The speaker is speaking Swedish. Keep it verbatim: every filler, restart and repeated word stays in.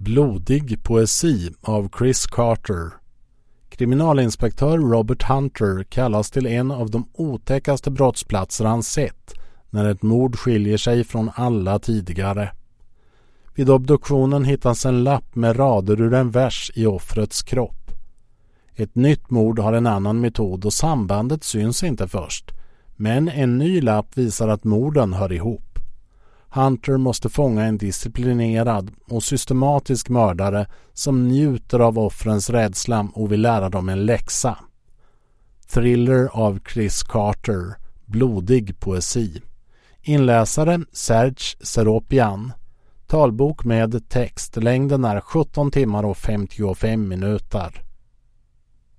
Blodig poesi av Chris Carter. Kriminalinspektör Robert Hunter kallas till en av de otäckaste brottsplatser han sett när ett mord skiljer sig från alla tidigare. Vid obduktionen hittas en lapp med rader ur en vers i offrets kropp. Ett nytt mord har en annan metod och sambandet syns inte först, men en ny lapp visar att morden hör ihop. Hunter måste fånga en disciplinerad och systematisk mördare som njuter av offrens rädsla och vill lära dem en läxa. Thriller av Chris Carter, Blodig poesi. Inläsare Serge Seropian. Talbok med text. Längden är sjutton timmar och femtiofem minuter.